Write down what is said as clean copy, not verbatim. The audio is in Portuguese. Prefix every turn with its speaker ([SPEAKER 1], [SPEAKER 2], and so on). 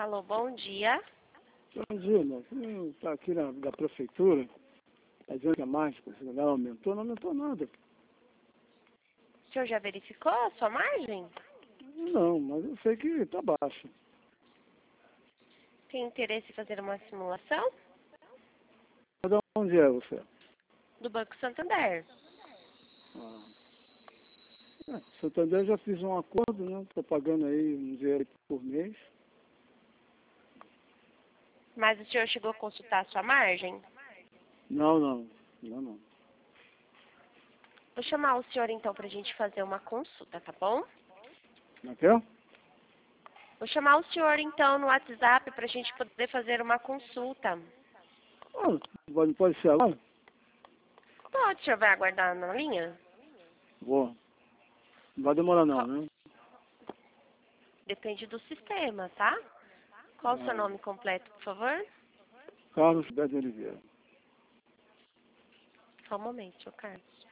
[SPEAKER 1] Alô, bom dia.
[SPEAKER 2] Bom dia, irmão. Você não está aqui da prefeitura? Está dizendo que a mágica não aumentou? Não aumentou nada.
[SPEAKER 1] O senhor já verificou a sua margem?
[SPEAKER 2] Não, mas eu sei que está baixo.
[SPEAKER 1] Tem interesse em fazer uma simulação?
[SPEAKER 2] Mas onde é você?
[SPEAKER 1] Do Banco Santander.
[SPEAKER 2] Santander já fiz um acordo, né? Estou pagando aí um dinheiro por mês.
[SPEAKER 1] Mas o senhor chegou a consultar a sua margem?
[SPEAKER 2] Não.
[SPEAKER 1] Vou chamar o senhor então para a gente fazer uma consulta, tá bom?
[SPEAKER 2] Não quer?
[SPEAKER 1] Vou chamar o senhor então no WhatsApp para a gente poder fazer uma consulta.
[SPEAKER 2] Não pode ser agora?
[SPEAKER 1] Pode, o senhor vai aguardar na linha?
[SPEAKER 2] Vou. Não vai demorar não, né?
[SPEAKER 1] Depende do sistema, tá? Qual o seu nome completo, por favor?
[SPEAKER 2] Carlos Beto de Oliveira.
[SPEAKER 1] Só um momento, senhor Carlos.